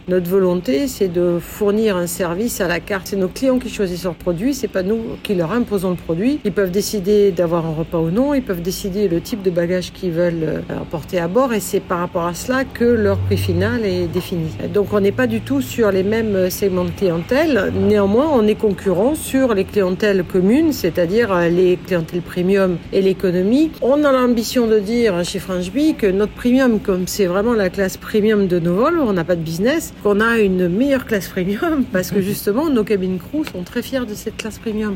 Notre volonté, c'est de fournir un service à la carte. C'est nos clients qui choisissent leurs produits, c'est pas nous qui leur imposons le produit. Ils peuvent décider d'avoir un repas ou non, ils peuvent décider le type de bagage qu'ils veulent emporter à bord et c'est par rapport à cela que leur prix final est défini. Donc on n'est pas du tout sur les mêmes segments de clientèle. Néanmoins, on est concurrent sur les clientèles communes, c'est-à-dire les clientèles premium et l'économie. On a l'ambition de dire chez French Bee que notre premium, comme c'est vraiment la classe premium de nos vols, on n'a pas de business, qu'on a une meilleure classe premium parce que justement nos cabines crew sont très fiers de cette classe premium.